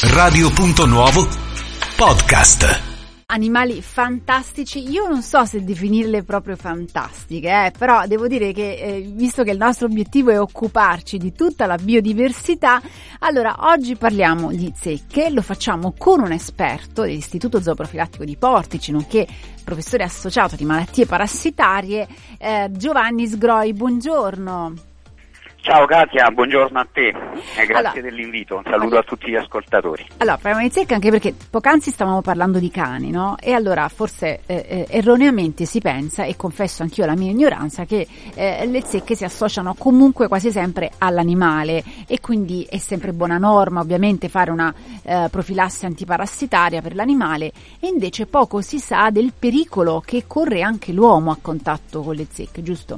Radio.Nuovo Podcast. Animali fantastici, io non so se definirle proprio fantastiche, però devo dire che visto che il nostro obiettivo è occuparci di tutta la biodiversità, allora oggi parliamo di zecche, lo facciamo con un esperto dell'Istituto Zooprofilattico di Portici, nonché professore associato di malattie parassitarie, Giovanni Sgroi. Buongiorno. Ciao Katia, buongiorno a te e grazie dell'invito, un saluto a tutti gli ascoltatori. Allora, parliamo di zecche anche perché poc'anzi stavamo parlando di cani, no? E allora forse erroneamente si pensa, e confesso anch'io la mia ignoranza, che le zecche si associano comunque quasi sempre all'animale e quindi è sempre buona norma ovviamente fare una profilassi antiparassitaria per l'animale, e invece poco si sa del pericolo che corre anche l'uomo a contatto con le zecche, giusto?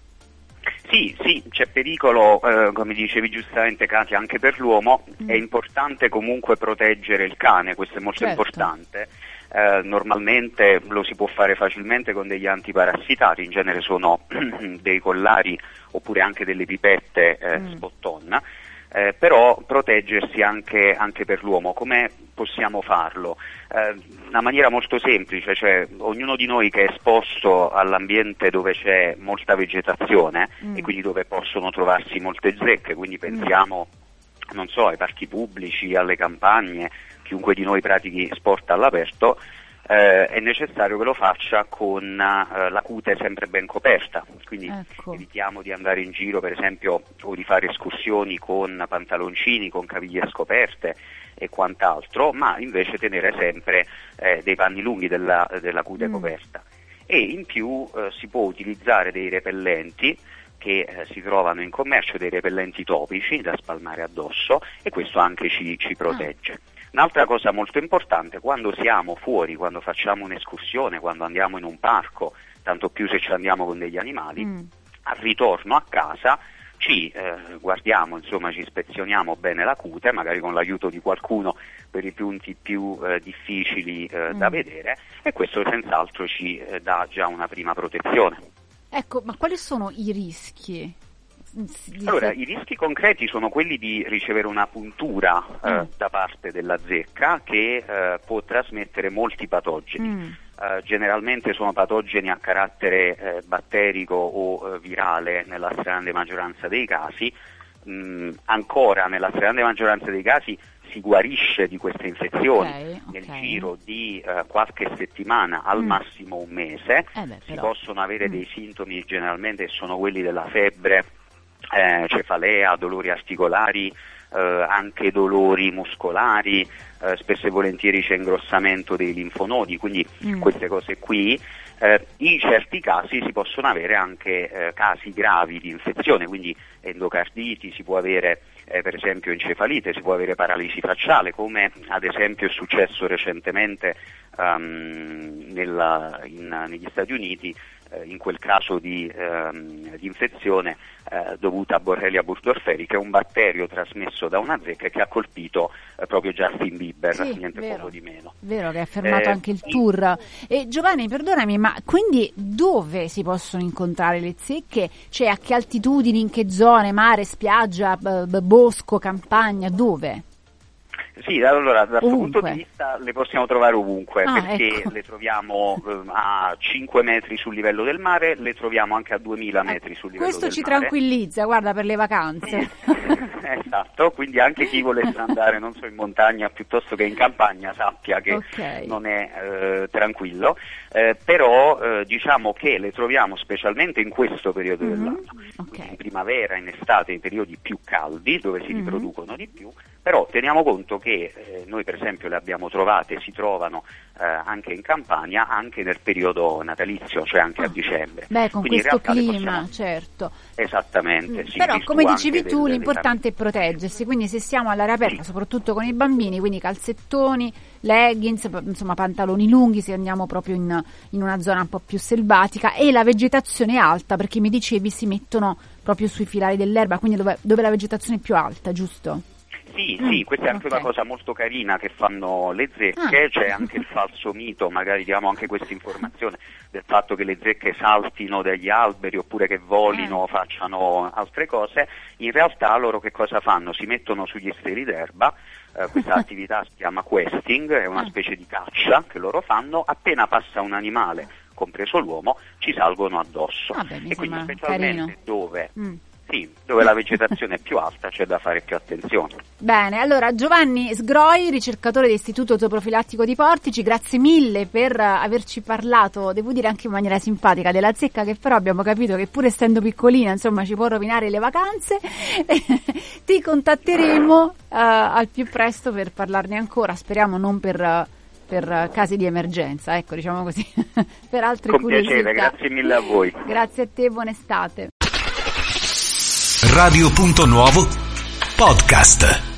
Sì, c'è pericolo, come dicevi giustamente Katia, anche per l'uomo. È importante comunque proteggere il cane, questo è molto importante. Normalmente lo si può fare facilmente con degli antiparassitari, in genere sono dei collari oppure anche delle pipette spot-on. Però proteggersi anche per l'uomo, come possiamo farlo? Una maniera molto semplice, cioè ognuno di noi che è esposto all'ambiente dove c'è molta vegetazione e quindi dove possono trovarsi molte zecche, quindi pensiamo, non so, ai parchi pubblici, alle campagne, chiunque di noi pratichi sport all'aperto, è necessario che lo faccia con la cute sempre ben coperta, quindi evitiamo di andare in giro per esempio o di fare escursioni con pantaloncini, con caviglie scoperte e quant'altro, ma invece tenere sempre dei panni lunghi della cute coperta. E in più si può utilizzare dei repellenti che si trovano in commercio, dei repellenti topici da spalmare addosso, e questo anche ci protegge. Un'altra cosa molto importante, quando siamo fuori, quando facciamo un'escursione, quando andiamo in un parco, tanto più se ci andiamo con degli animali, al ritorno a casa ci guardiamo, insomma ci ispezioniamo bene la cute, magari con l'aiuto di qualcuno per i punti più difficili da vedere, e questo senz'altro ci dà già una prima protezione. Ecco, ma quali sono i rischi? Allora, i rischi concreti sono quelli di ricevere una puntura da parte della zecca che può trasmettere molti patogeni. Generalmente sono patogeni a carattere batterico o virale nella stragrande maggioranza dei casi. Ancora nella stragrande maggioranza dei casi si guarisce di queste infezioni nel giro di qualche settimana, al massimo un mese. Si possono avere dei sintomi, generalmente sono quelli della febbre, cefalea, dolori articolari, anche dolori muscolari, spesso e volentieri c'è ingrossamento dei linfonodi, quindi queste cose qui. In certi casi si possono avere anche casi gravi di infezione, quindi endocarditi, si può avere per esempio encefalite, si può avere paralisi facciale, come ad esempio è successo recentemente negli Stati Uniti, in quel caso di infezione dovuta a Borrelia burgdorferi, che è un batterio trasmesso da una zecca che ha colpito proprio Justin Bieber, niente poco di meno. Vero che ha fermato anche il tour. E Giovanni, perdonami, ma quindi dove si possono incontrare le zecche? Cioè a che altitudini, in che zone, mare, spiaggia, bosco, campagna, dove? Sì, allora dal suo punto di vista le possiamo trovare ovunque, perché ecco. le troviamo a 5 metri sul livello del mare, le troviamo anche a 2000 metri sul livello del mare. Questo ci tranquillizza, guarda, per le vacanze. Esatto, quindi anche chi volesse andare, non so, in montagna piuttosto che in campagna, sappia che non è tranquillo, però diciamo che le troviamo specialmente in questo periodo dell'anno, in primavera, in estate, in periodi più caldi, dove si riproducono di più, però teniamo conto che noi per esempio le abbiamo trovate, si trovano anche in Campania, anche nel periodo natalizio, cioè anche a dicembre. Beh, con quindi questo clima, certo. Esattamente. Sì, però come dicevi tu, l'importante è proteggersi, quindi se siamo all'aria aperta, soprattutto con i bambini, quindi calzettoni, leggings, insomma pantaloni lunghi se andiamo proprio in una zona un po' più selvatica, e la vegetazione alta, perché mi dicevi si mettono proprio sui filari dell'erba, quindi dove la vegetazione è più alta, giusto? Sì, questa è anche una cosa molto carina che fanno le zecche, c'è anche il falso mito, magari diamo anche questa informazione del fatto che le zecche saltino dagli alberi oppure che volino, facciano altre cose. In realtà loro che cosa fanno? Si mettono sugli steli d'erba, questa attività si chiama questing, è una specie di caccia che loro fanno, appena passa un animale, compreso l'uomo, ci salgono addosso. E quindi specialmente dove la vegetazione è più alta c'è da fare più attenzione. Bene, allora Giovanni Sgroi, ricercatore dell'Istituto Zooprofilattico di Portici, grazie mille per averci parlato, devo dire anche in maniera simpatica, della zecca, che però abbiamo capito che pur essendo piccolina, insomma, ci può rovinare le vacanze. Ti contatteremo al più presto per parlarne ancora, speriamo non per casi di emergenza, ecco, diciamo così, per altre curiosità. Con piacere, grazie mille a voi. Grazie a te, buona estate. Radio Punto Nuovo Podcast.